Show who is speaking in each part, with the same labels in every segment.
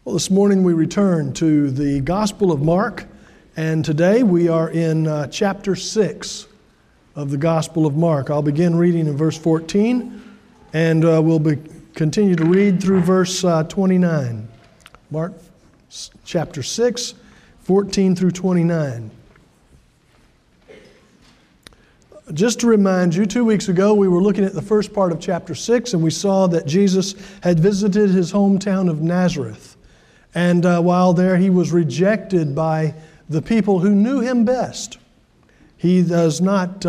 Speaker 1: Well, this morning we return to the Gospel of Mark, and today we are in chapter 6 of the Gospel of Mark. I'll begin reading in verse 14, and we'll continue to read through verse 29. Mark chapter 6, 14 through 29. Just to remind you, 2 weeks ago we were looking at the first part of chapter 6, and we saw that Jesus had visited his hometown of Nazareth. And while there, he was rejected by the people who knew him best. He does not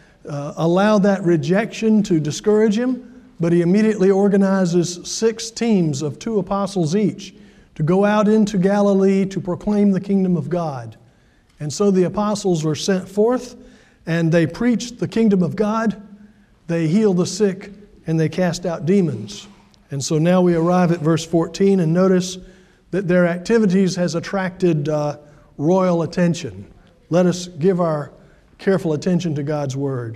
Speaker 1: allow that rejection to discourage him, but he immediately organizes 6 teams of 2 apostles each to go out into Galilee to proclaim the kingdom of God. And so the apostles were sent forth, and they preached the kingdom of God, they healed the sick, and they cast out demons. And so now we arrive at verse 14, and notice that their activities has attracted royal attention. Let us give our careful attention to God's word.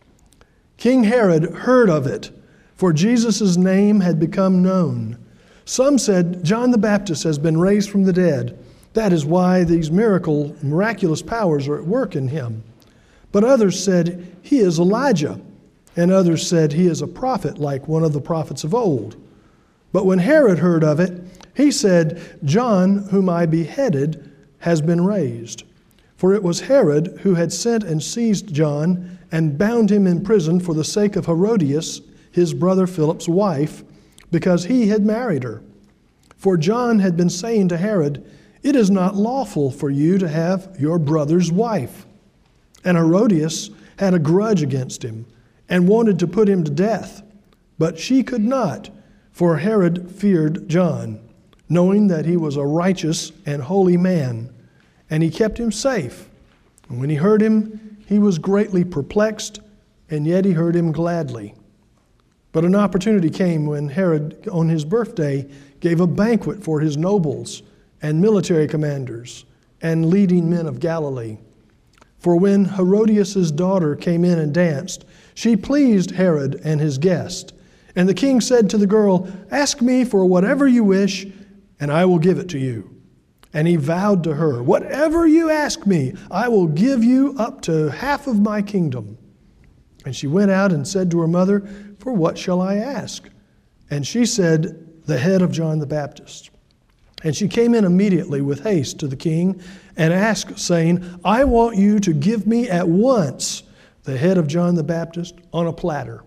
Speaker 1: King Herod heard of it, for Jesus' name had become known. Some said, John the Baptist has been raised from the dead. That is why these miraculous powers are at work in him. But others said, he is Elijah. And others said, he is a prophet like one of the prophets of old. But when Herod heard of it, he said, John, whom I beheaded, has been raised. For it was Herod who had sent and seized John and bound him in prison for the sake of Herodias, his brother Philip's wife, because he had married her. For John had been saying to Herod, it is not lawful for you to have your brother's wife. And Herodias had a grudge against him and wanted to put him to death. But she could not, for Herod feared John, knowing that he was a righteous and holy man, and he kept him safe. And when he heard him, he was greatly perplexed, and yet he heard him gladly. But an opportunity came when Herod, on his birthday, gave a banquet for his nobles and military commanders and leading men of Galilee. For when Herodias' daughter came in and danced, she pleased Herod and his guest. And the king said to the girl, ask me for whatever you wish, and I will give it to you. And he vowed to her, whatever you ask me, I will give you up to half of my kingdom. And she went out and said to her mother, for what shall I ask? And she said, the head of John the Baptist. And she came in immediately with haste to the king and asked, saying, I want you to give me at once the head of John the Baptist on a platter.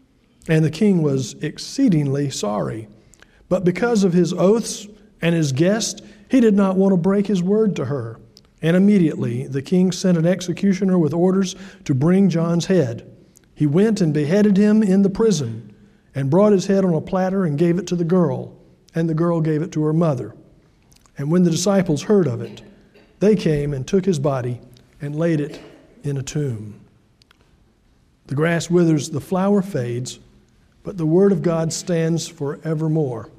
Speaker 1: And the king was exceedingly sorry. But because of his oaths and his guest, he did not want to break his word to her. And immediately the king sent an executioner with orders to bring John's head. He went and beheaded him in the prison and brought his head on a platter and gave it to the girl. And the girl gave it to her mother. And when the disciples heard of it, they came and took his body and laid it in a tomb. The grass withers, the flower fades, but the word of God stands forevermore.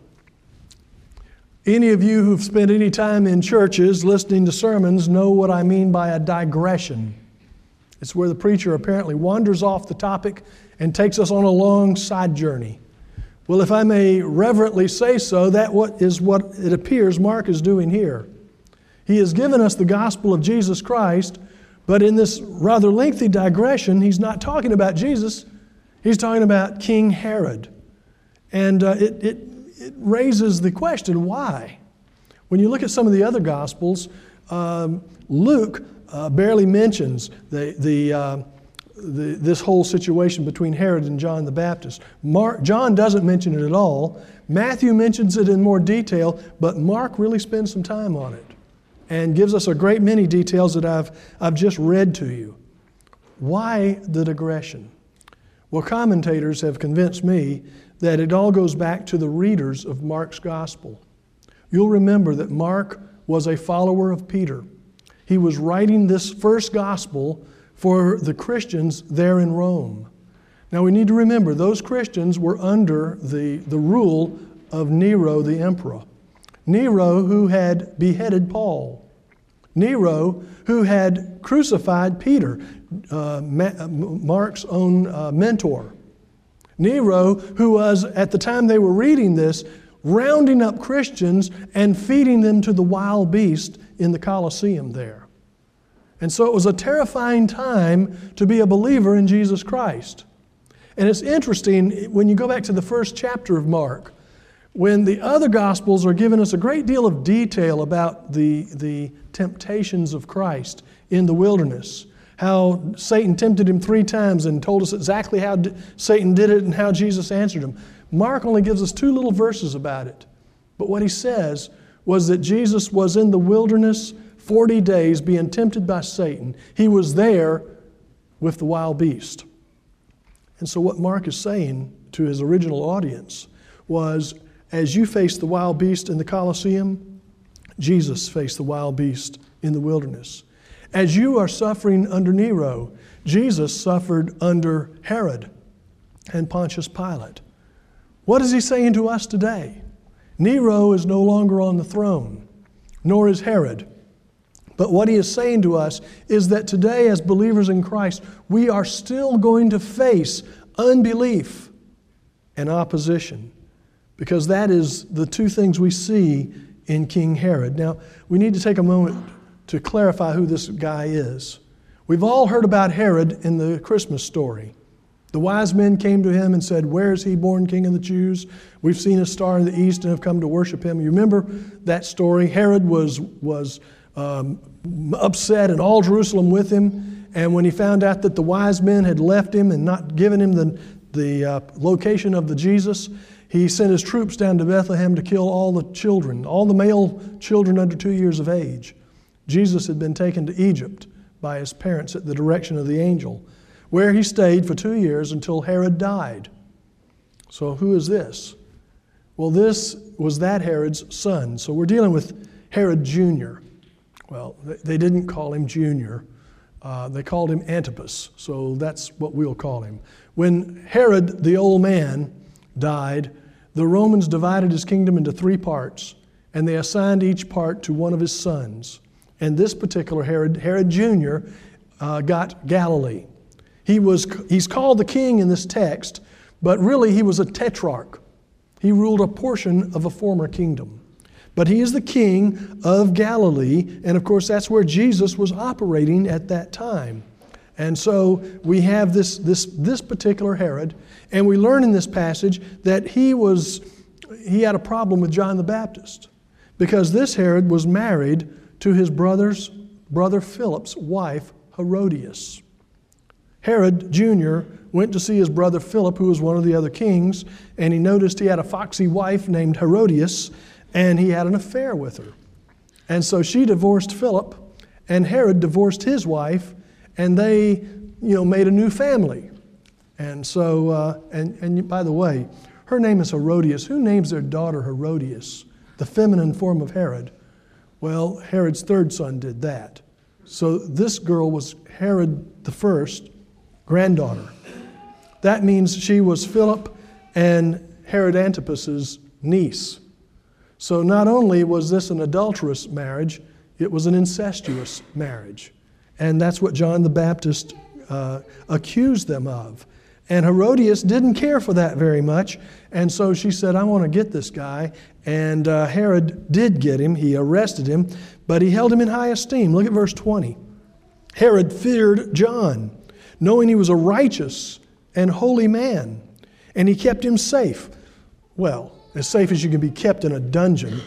Speaker 1: Any of you who've spent any time in churches listening to sermons know what I mean by a digression. It's where the preacher apparently wanders off the topic and takes us on a long side journey. Well, if I may reverently say so, that is what it appears Mark is doing here. He has given us the gospel of Jesus Christ, but in this rather lengthy digression, he's not talking about Jesus, he's talking about King Herod. And it raises the question, why? When you look at some of the other Gospels, Luke barely mentions this whole situation between Herod and John the Baptist. John doesn't mention it at all. Matthew mentions it in more detail, but Mark really spends some time on it and gives us a great many details that I've just read to you. Why the digression? Well, commentators have convinced me that it all goes back to the readers of Mark's gospel. You'll remember that Mark was a follower of Peter. He was writing this first gospel for the Christians there in Rome. Now we need to remember those Christians were under the rule of Nero the emperor. Nero who had beheaded Paul. Nero who had crucified Peter, Mark's own mentor. Nero, who was, at the time they were reading this, rounding up Christians and feeding them to the wild beast in the Colosseum there. And so it was a terrifying time to be a believer in Jesus Christ. And it's interesting, when you go back to the first chapter of Mark, when the other Gospels are giving us a great deal of detail about the temptations of Christ in the wilderness, how Satan tempted him 3 times and told us exactly how Satan did it and how Jesus answered him. Mark only gives us 2 little verses about it. But what he says was that Jesus was in the wilderness 40 days being tempted by Satan. He was there with the wild beast. And so what Mark is saying to his original audience was, as you face the wild beast in the Colosseum, Jesus faced the wild beast in the wilderness. As you are suffering under Nero, Jesus suffered under Herod and Pontius Pilate. What is he saying to us today? Nero is no longer on the throne, nor is Herod. But what he is saying to us is that today, as believers in Christ, we are still going to face unbelief and opposition, because that is the 2 things we see in King Herod. Now, we need to take a moment to clarify who this guy is. We've all heard about Herod in the Christmas story. The wise men came to him and said, "Where is he born King of the Jews? We've seen a star in the east and have come to worship him." You remember that story? Herod was upset, and all Jerusalem with him. And when he found out that the wise men had left him and not given him the location of the Jesus, he sent his troops down to Bethlehem to kill all the children, all the male children under 2 years of age. Jesus had been taken to Egypt by his parents at the direction of the angel, where he stayed for 2 years until Herod died. So who is this? Well, this was that Herod's son. So we're dealing with Herod Jr. Well, they didn't call him Junior. They called him Antipas, so that's what we'll call him. When Herod, the old man, died, the Romans divided his kingdom into 3 parts, and they assigned each part to one of his sons. And this particular Herod, Herod Jr., got Galilee. He's called the king in this text, but really he was a tetrarch. He ruled a portion of a former kingdom. But he is the king of Galilee, and of course that's where Jesus was operating at that time. And so we have this particular Herod, and we learn in this passage that he had a problem with John the Baptist, because this Herod was married to his brother Philip's wife, Herodias. Herod Jr. went to see his brother Philip, who was one of the other kings, and he noticed he had a foxy wife named Herodias, and he had an affair with her. And so she divorced Philip, and Herod divorced his wife, and they, made a new family. And so, and by the way, her name is Herodias. Who names their daughter Herodias, the feminine form of Herod? Well, Herod's 3rd son did that. So this girl was Herod the first granddaughter. That means she was Philip and Herod Antipas's niece. So not only was this an adulterous marriage, it was an incestuous marriage. And that's what John the Baptist accused them of. And Herodias didn't care for that very much, and so she said, "I want to get this guy." And Herod did get him. He arrested him, but he held him in high esteem. Look at verse 20. Herod feared John, knowing he was a righteous and holy man, and he kept him safe. Well, as safe as you can be kept in a dungeon.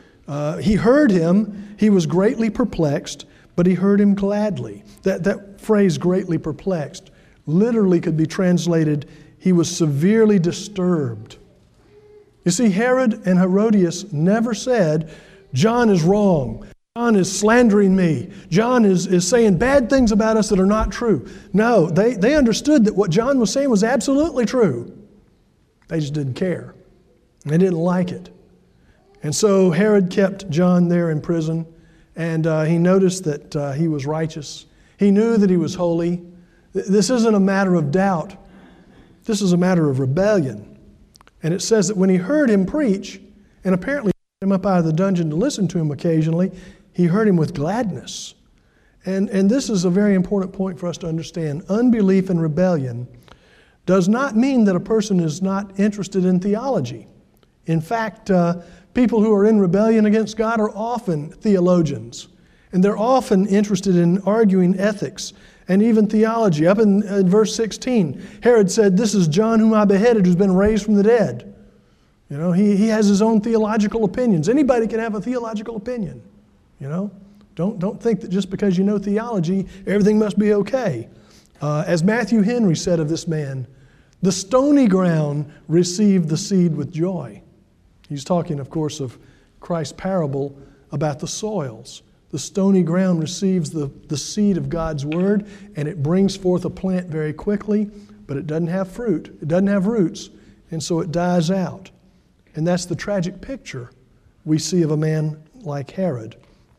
Speaker 1: He heard him. He was greatly perplexed, but he heard him gladly. That phrase, greatly perplexed, literally could be translated, he was severely disturbed. You see, Herod and Herodias never said, "John is wrong. John is slandering me. John is saying bad things about us that are not true." No, they understood that what John was saying was absolutely true. They just didn't care. They didn't like it. And so Herod kept John there in prison, and he noticed that he was righteous. He knew that he was holy. This isn't a matter of doubt. This is a matter of rebellion. And it says that when he heard him preach, and apparently him up out of the dungeon to listen to him occasionally, he heard him with gladness. And this is a very important point for us to understand. Unbelief and rebellion does not mean that a person is not interested in theology. In fact, people who are in rebellion against God are often theologians, and they're often interested in arguing ethics and even theology. Up in verse 16, Herod said, "This is John whom I beheaded, who's been raised from the dead." You know, he has his own theological opinions. Anybody can have a theological opinion, you know. Don't think that just because you know theology, everything must be okay. As Matthew Henry said of this man, the stony ground received the seed with joy. He's talking, of course, of Christ's parable about the soils. The stony ground receives the seed of God's Word, and it brings forth a plant very quickly, but it doesn't have fruit. It doesn't have roots, and so it dies out. And that's the tragic picture we see of a man like Herod.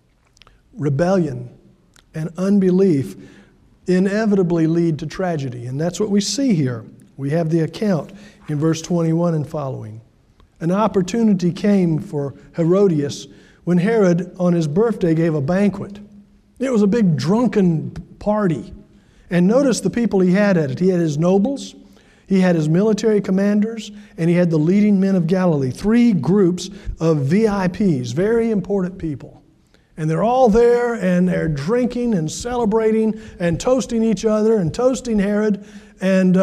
Speaker 1: Rebellion and unbelief inevitably lead to tragedy, and that's what we see here. We have the account in verse 21 and following. An opportunity came for Herodias when Herod, on his birthday, gave a banquet. It was a big drunken party. And notice the people he had at it. He had his nobles, he had his military commanders, and he had the leading men of Galilee. 3 groups of VIPs, very important people. And they're all there, and they're drinking and celebrating and toasting each other and toasting Herod. And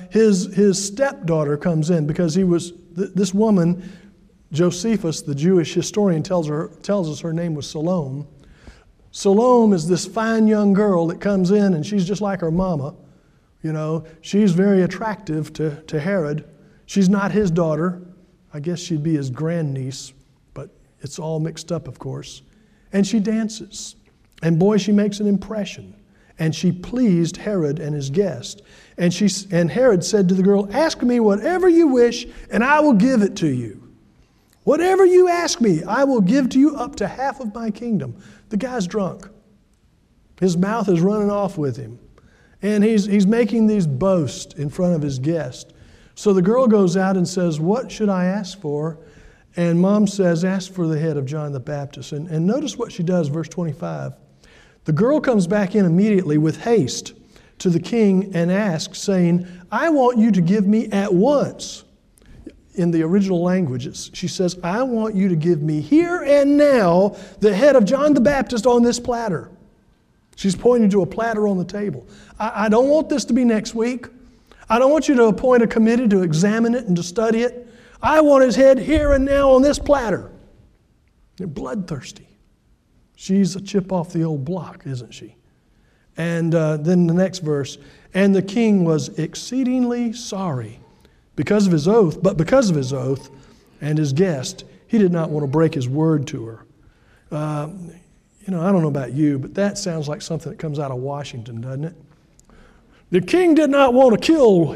Speaker 1: his stepdaughter comes in because this woman, Josephus, the Jewish historian, tells us her name was Salome. Salome is this fine young girl that comes in, and she's just like her mama. You know, she's very attractive to Herod. She's not his daughter. I guess she'd be his grandniece, but it's all mixed up, of course. And she dances. And boy, she makes an impression. And she pleased Herod and his guest. And Herod said to the girl, "Ask me whatever you wish, and I will give it to you. Whatever you ask me, I will give to you up to half of my kingdom." The guy's drunk. His mouth is running off with him. And he's making these boasts in front of his guest. So the girl goes out and says, "What should I ask for?" And mom says, "Ask for the head of John the Baptist." And notice what she does, verse 25. The girl comes back in immediately with haste to the king and asks, saying, "I want you to give me at once." In the original language, she says, "I want you to give me here and now the head of John the Baptist on this platter." She's pointing to a platter on the table. I don't want this to be next week. I don't want you to appoint a committee to examine it and to study it. I want his head here and now on this platter. They're bloodthirsty. She's a chip off the old block, isn't she? And then the next verse, "And the king was exceedingly sorry because of his oath, but because of his oath and his guest, he did not want to break his word to her." I don't know about you, but that sounds like something that comes out of Washington, doesn't it? The king did not want to kill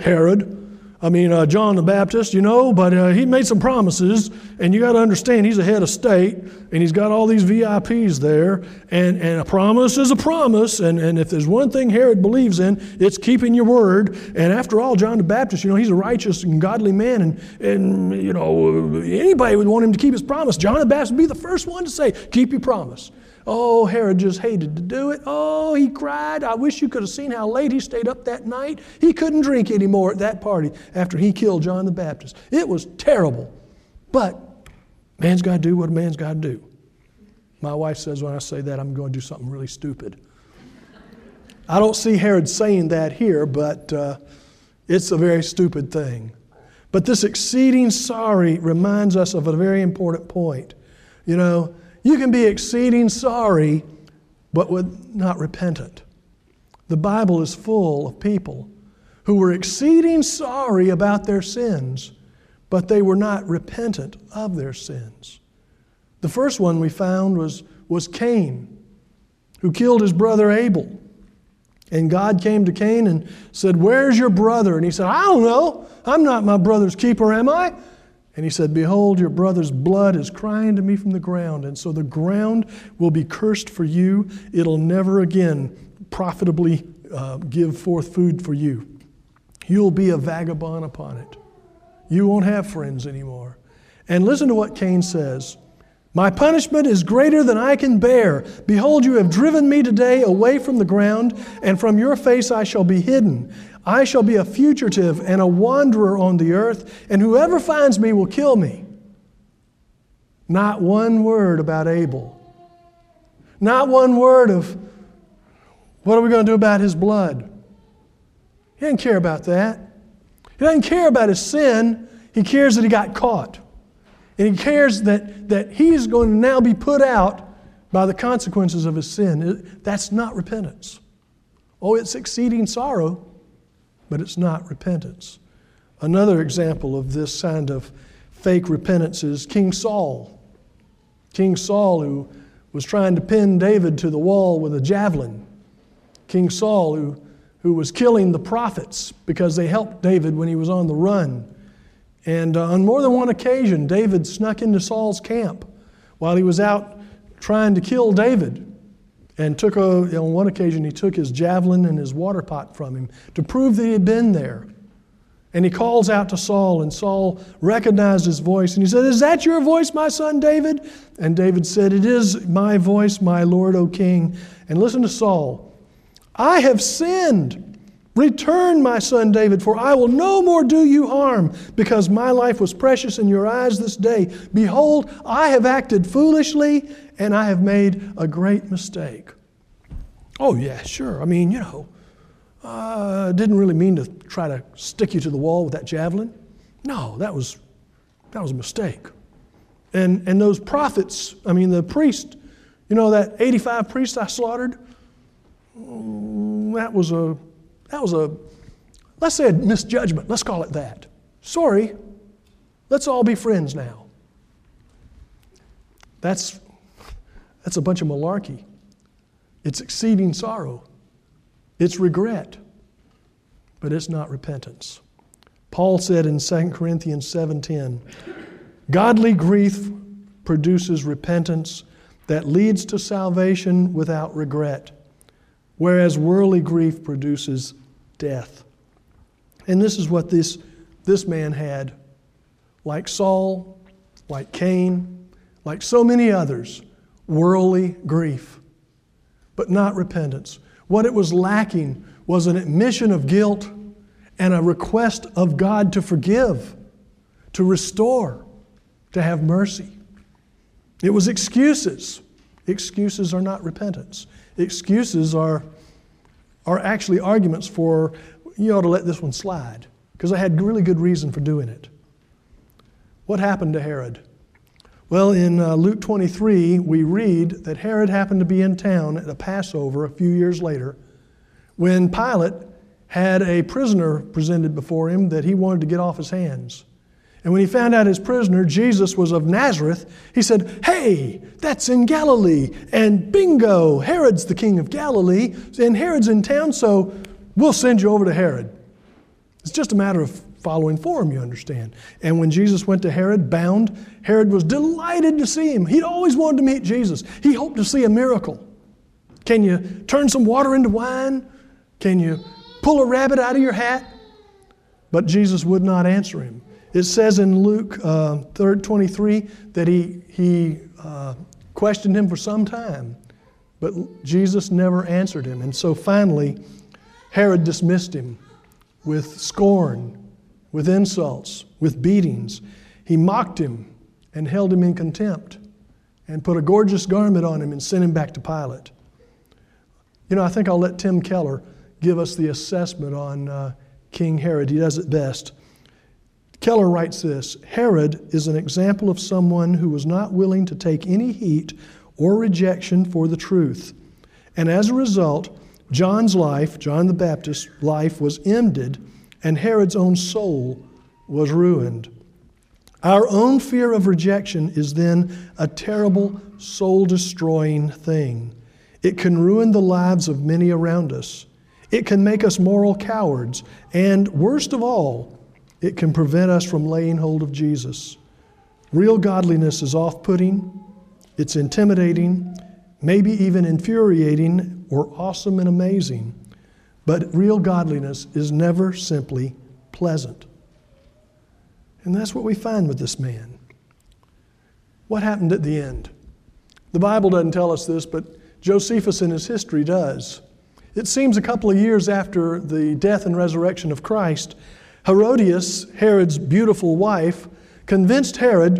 Speaker 1: John the Baptist, but he made some promises, and you got to understand he's a head of state, and he's got all these VIPs there, and a promise is a promise, and if there's one thing Herod believes in, it's keeping your word. And after all, John the Baptist, he's a righteous and godly man, and anybody would want him to keep his promise. John the Baptist would be the first one to say, "Keep your promise." Oh, Herod just hated to do it. Oh, he cried. I wish you could have seen how late he stayed up that night. He couldn't drink anymore at that party after he killed John the Baptist. It was terrible. But man's got to do what a man's got to do. My wife says when I say that, I'm going to do something really stupid. I don't see Herod saying that here, but it's a very stupid thing. But this exceeding sorry reminds us of a very important point. You can be exceeding sorry, but not repentant. The Bible is full of people who were exceeding sorry about their sins, but they were not repentant of their sins. The first one we found was Cain, who killed his brother Abel. And God came to Cain and said, "Where's your brother?" And he said, "I don't know. I'm not my brother's keeper, am I?" And he said, "Behold, your brother's blood is crying to me from the ground, and so the ground will be cursed for you. It'll never again profitably give forth food for you. You'll be a vagabond upon it. You won't have friends anymore." And listen to what Cain says. "My punishment is greater than I can bear. Behold, you have driven me today away from the ground, and from your face I shall be hidden. I shall be a fugitive and a wanderer on the earth, and whoever finds me will kill me." Not one word about Abel. Not one word of, what are we going to do about his blood? He doesn't care about that. He doesn't care about his sin. He cares that he got caught. And he cares that he's going to now be put out by the consequences of his sin. That's not repentance. Oh, it's exceeding sorrow, but it's not repentance. Another example of this kind of fake repentance is King Saul. King Saul, who was trying to pin David to the wall with a javelin. King Saul, who was killing the prophets because they helped David when he was on the run. And on more than one occasion, David snuck into Saul's camp while he was out trying to kill David. And on one occasion, he took his javelin and his water pot from him to prove that he had been there. And he calls out to Saul, and Saul recognized his voice, and he said, "Is that your voice, my son David?" And David said, "It is my voice, my Lord, O King." And listen to Saul. "I have sinned. Return, my son David, for I will no more do you harm, because my life was precious in your eyes this day. Behold, I have acted foolishly, and I have made a great mistake." Oh, yeah, sure. I mean, didn't really mean to try to stick you to the wall with that javelin. No, that was a mistake. And those prophets, the priest, that 85 priests I slaughtered, that was a, let's say a misjudgment. Let's call it that. Sorry, let's all be friends now. That's a bunch of malarkey. It's exceeding sorrow. It's regret. But it's not repentance. Paul said in 2 Corinthians 7:10, "Godly grief produces repentance that leads to salvation without regret, whereas worldly grief produces death." And this is what this man had. Like Saul, like Cain, like so many others, worldly grief, but not repentance. What it was lacking was an admission of guilt and a request of God to forgive, to restore, to have mercy. It was excuses. Excuses are not repentance. Excuses are actually arguments for, you ought to let this one slide, because I had really good reason for doing it. What happened to Herod? Well, in Luke 23, we read that Herod happened to be in town at a Passover a few years later when Pilate had a prisoner presented before him that he wanted to get off his hands. And when he found out his prisoner, Jesus, was of Nazareth, he said, "Hey, that's in Galilee. And bingo, Herod's the king of Galilee, and Herod's in town, so we'll send you over to Herod." It's just a matter of following form, you understand. And when Jesus went to Herod, bound, Herod was delighted to see him. He'd always wanted to meet Jesus. He hoped to see a miracle. Can you turn some water into wine? Can you pull a rabbit out of your hat? But Jesus would not answer him. It says in Luke 23 that he questioned him for some time, but Jesus never answered him. And so finally, Herod dismissed him with scorn, with insults, with beatings. He mocked him and held him in contempt and put a gorgeous garment on him and sent him back to Pilate. I think I'll let Tim Keller give us the assessment on King Herod. He does it best. Keller writes this: "Herod is an example of someone who was not willing to take any heat or rejection for the truth. And as a result, John the Baptist's life was ended, and Herod's own soul was ruined. Our own fear of rejection is then a terrible, soul-destroying thing. It can ruin the lives of many around us. It can make us moral cowards, and worst of all, it can prevent us from laying hold of Jesus. Real godliness is off-putting, it's intimidating, maybe even infuriating or awesome and amazing, but real godliness is never simply pleasant." And that's what we find with this man. What happened at the end? The Bible doesn't tell us this, but Josephus in his history does. It seems a couple of years after the death and resurrection of Christ, Herodias, Herod's beautiful wife, convinced Herod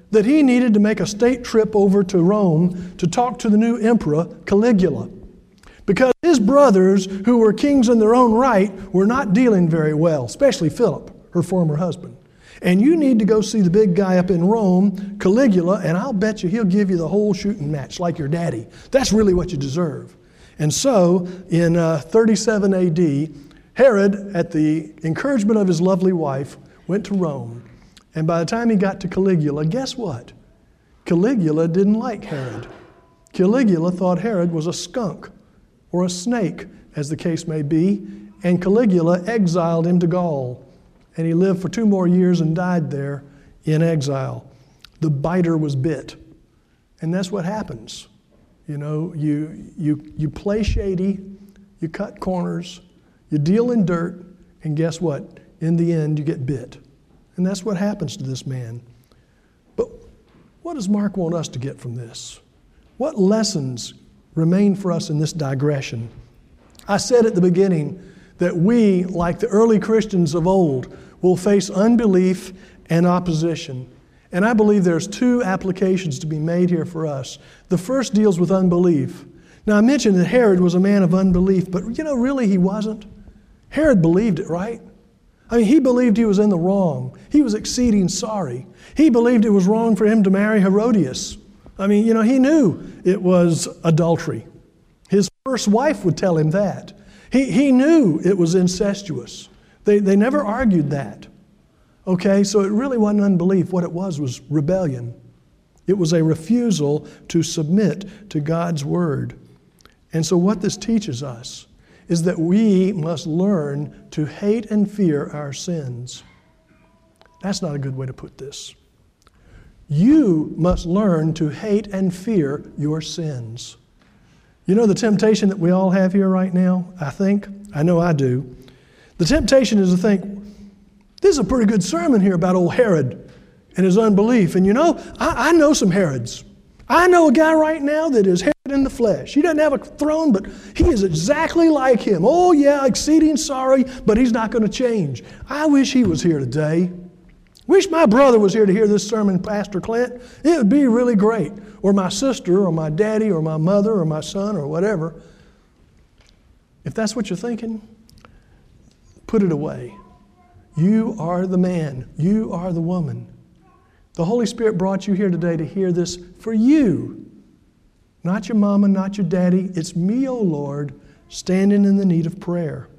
Speaker 1: that he needed to make a state trip over to Rome to talk to the new emperor, Caligula. Because his brothers, who were kings in their own right, were not dealing very well, especially Philip, her former husband. And you need to go see the big guy up in Rome, Caligula, and I'll bet you he'll give you the whole shooting match like your daddy. That's really what you deserve. And so, in 37 AD, Herod, at the encouragement of his lovely wife, went to Rome. And by the time he got to Caligula, guess what? Caligula didn't like Herod. Caligula thought Herod was a skunk or a snake, as the case may be, and Caligula exiled him to Gaul. And he lived for 2 more years and died there in exile. The biter was bit. And that's what happens. You know, you play shady, you cut corners, you deal in dirt, and guess what? In the end, you get bit. And that's what happens to this man. But what does Mark want us to get from this? What lessons remain for us in this digression? I said at the beginning that we, like the early Christians of old, will face unbelief and opposition. And I believe there's 2 applications to be made here for us. The first deals with unbelief. Now, I mentioned that Herod was a man of unbelief, but really he wasn't. Herod believed it, right? I mean, he believed he was in the wrong. He was exceeding sorry. He believed it was wrong for him to marry Herodias. I mean, he knew it was adultery. His first wife would tell him that. He knew it was incestuous. They never argued that. Okay, so it really wasn't unbelief. What it was rebellion. It was a refusal to submit to God's word. And so what this teaches us is that we must learn to hate and fear our sins. That's not a good way to put this. You must learn to hate and fear your sins. You know the temptation that we all have here right now, I know I do. The temptation is to think, this is a pretty good sermon here about old Herod and his unbelief. And I know some Herods. I know a guy right now that is Herod in the flesh. He doesn't have a throne, but he is exactly like him. Oh yeah, exceeding sorry, but he's not going to change. I wish he was here today. Wish my brother was here to hear this sermon, Pastor Clint. It would be really great. Or my sister, or my daddy, or my mother, or my son, or whatever. If that's what you're thinking, put it away. You are the man. You are the woman. The Holy Spirit brought you here today to hear this for you. Not your mama, not your daddy. It's me, O Lord, standing in the need of prayer.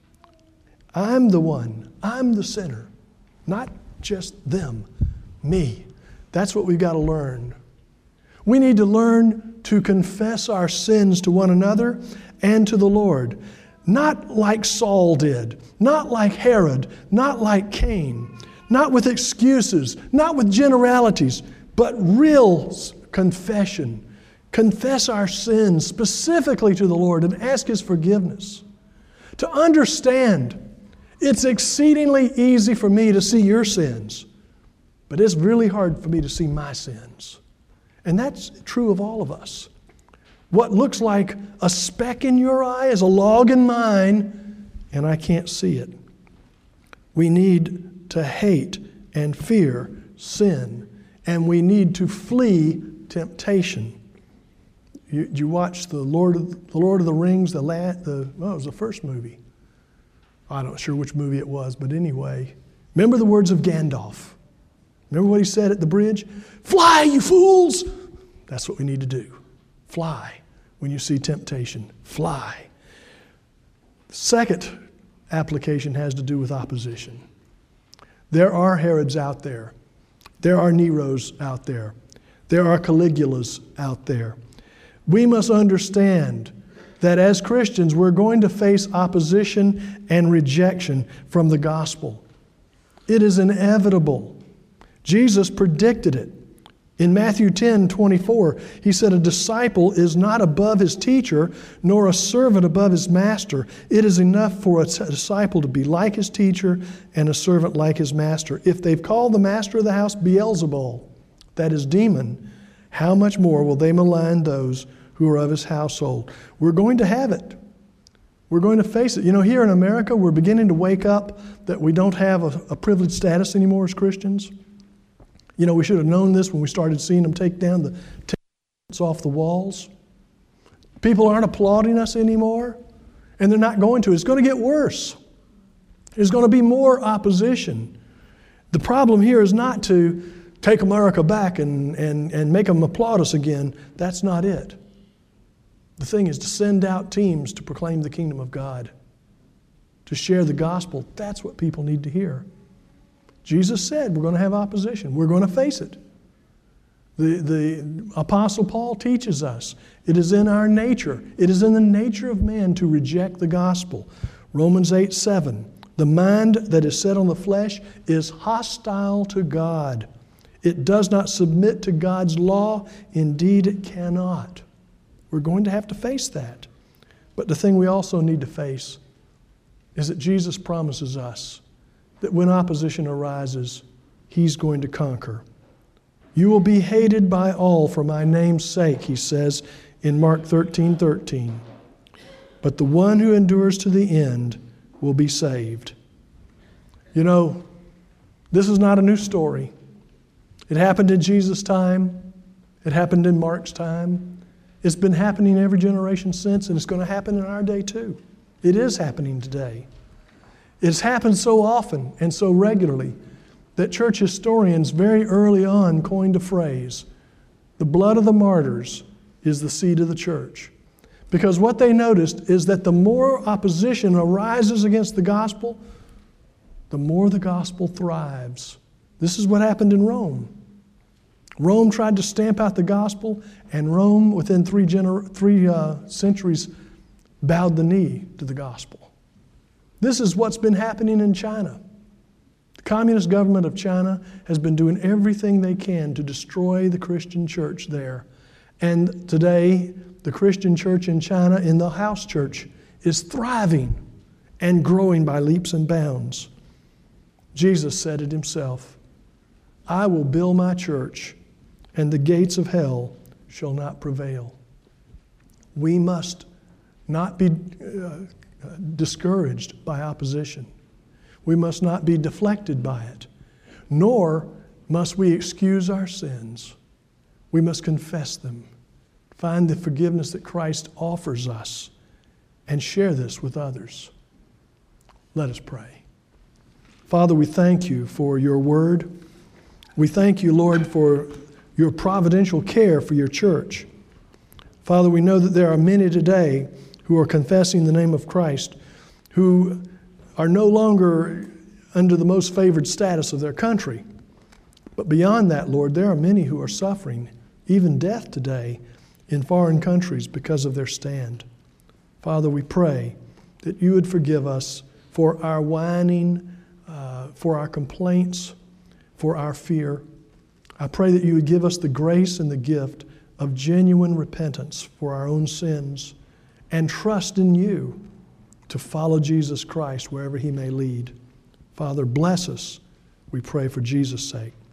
Speaker 1: I'm the one. I'm the sinner. Not just them. Me. That's what we've got to learn. We need to learn to confess our sins to one another and to the Lord. Not like Saul did, not like Herod, not like Cain, not with excuses, not with generalities, but real confession. Confess our sins specifically to the Lord and ask His forgiveness. To understand, it's exceedingly easy for me to see your sins, but it's really hard for me to see my sins. And that's true of all of us. What looks like a speck in your eye is a log in mine, and I can't see it. We need to hate and fear sin, and we need to flee temptation. You watch the Lord of the Rings, it was the first movie. I'm not sure which movie it was, but anyway. Remember the words of Gandalf. Remember what he said at the bridge? Fly, you fools! That's what we need to do. Fly. When you see temptation, fly. The second application has to do with opposition. There are Herods out there. There are Neros out there. There are Caligulas out there. We must understand that as Christians, we're going to face opposition and rejection from the gospel. It is inevitable. Jesus predicted it. In Matthew 10:24, He said, a disciple is not above his teacher, nor a servant above his master. It is enough for a disciple to be like his teacher and a servant like his master. If they've called the master of the house Beelzebul, that is demon, how much more will they malign those who are of his household? We're going to have it. We're going to face it. Here in America, we're beginning to wake up that we don't have a privileged status anymore as Christians. You know, we should have known this when we started seeing them take down the tents off the walls. People aren't applauding us anymore, and they're not going to. It's going to get worse. There's going to be more opposition. The problem here is not to take America back and make them applaud us again. That's not it. The thing is to send out teams to proclaim the kingdom of God, to share the gospel. That's what people need to hear. Jesus said we're going to have opposition. We're going to face it. The Apostle Paul teaches us it is in our nature. It is in the nature of man to reject the gospel. Romans 8:7. The mind that is set on the flesh is hostile to God. It does not submit to God's law. Indeed, it cannot. We're going to have to face that. But the thing we also need to face is that Jesus promises us that when opposition arises, He's going to conquer. You will be hated by all for my name's sake, He says in Mark 13:13. But the one who endures to the end will be saved. You know, this is not a new story. It happened in Jesus' time. It happened in Mark's time. It's been happening every generation since, and it's going to happen in our day too. It is happening today. It's happened so often and so regularly that church historians very early on coined a phrase, the blood of the martyrs is the seed of the church. Because what they noticed is that the more opposition arises against the gospel, the more the gospel thrives. This is what happened in Rome. Rome tried to stamp out the gospel, and Rome, within three centuries, bowed the knee to the gospel. This is what's been happening in China. The Communist government of China has been doing everything they can to destroy the Christian church there. And today, the Christian church in China, in the house church, is thriving and growing by leaps and bounds. Jesus said it Himself, I will build my church, and the gates of hell shall not prevail. We must not be discouraged by opposition. We must not be deflected by it, nor must we excuse our sins. We must confess them, find the forgiveness that Christ offers us, and share this with others. Let us pray. Father, we thank You for Your word. We thank You, Lord, for Your providential care for Your church. Father, we know that there are many today who are confessing the name of Christ, who are no longer under the most favored status of their country. But beyond that, Lord, there are many who are suffering, even death today, in foreign countries because of their stand. Father, we pray that You would forgive us for our whining, for our complaints, for our fear. I pray that You would give us the grace and the gift of genuine repentance for our own sins and trust in You to follow Jesus Christ wherever He may lead. Father, bless us, we pray for Jesus' sake.